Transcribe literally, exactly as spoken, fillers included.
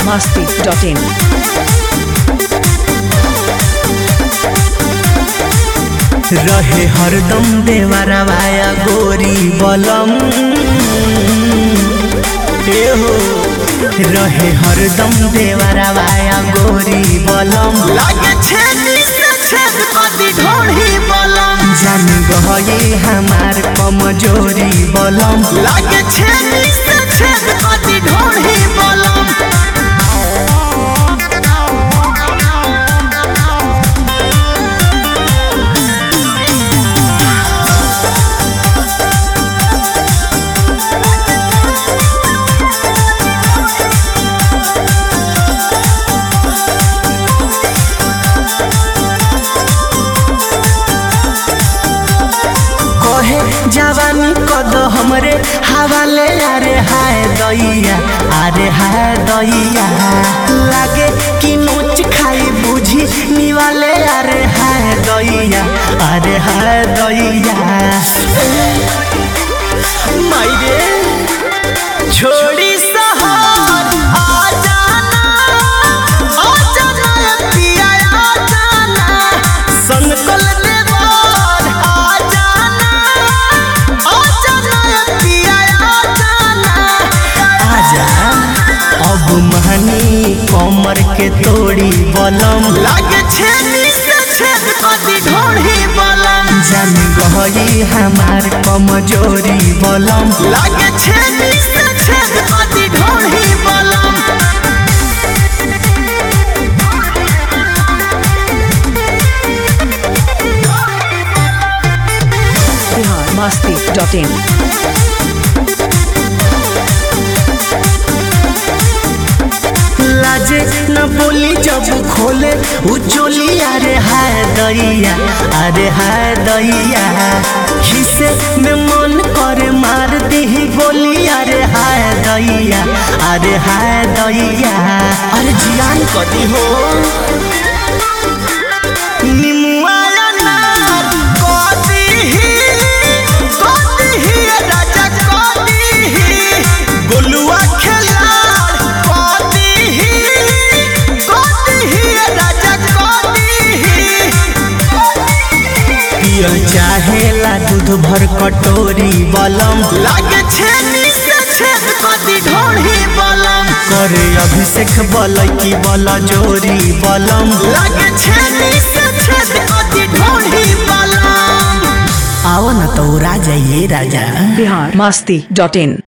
masti dot in. रहे हरदम देवरवाया गोरी बलम ए हो रहे हरदम देवरवाया गोरी बलम लागे छेदी से छेद कदी ढोढ़ी बलम जान गए हमार कमजोरी बलम लागे छेदी से छेद कदी ढोढ़ी बलम जवानी कद हमरे हवाले अरे हाय दैया अरे हाय दैया लागे कि नोच खाई बुझी निवाले अरे हाय दैया अरे हाय दैया मायरे छोड़ी सहर आ जाना आ जाना पिया आ जाना संकल देवर आ जाना आ जाना पिया आ जाना आजा अब महनी कमर के तोड़ी बलम लागे छेदी से छेद कदी ढोढ़ी बलम जान गई हमार कमजोरी बलम लागे छेदी से छेद कदी ढोढ़ी बलम Bihar masti dot in. लाजे न बोली जब खोले उचोली अरे हाय दैया अरे हाय दैया खिसे में मन करे मार दी गोली अरे हाय दैया अरे हाय दैया अरे जियान कदी हो निमुआ अनार कदी ही कदी ही राजा कदी ही गोलुआ खिलाड़ कदी ही कदी ही राजा कदी ही पियल चाहेला दूध भर कटोरी बलम लागे छेदी से छेद कदी ढोढ़ी बलम करे अभिषेक बल की बल जोरी बलम लागे छेदी से छेद कदी ढोढ़ी बलम आओ न तो राजा ये राजा Bihar masti dot in.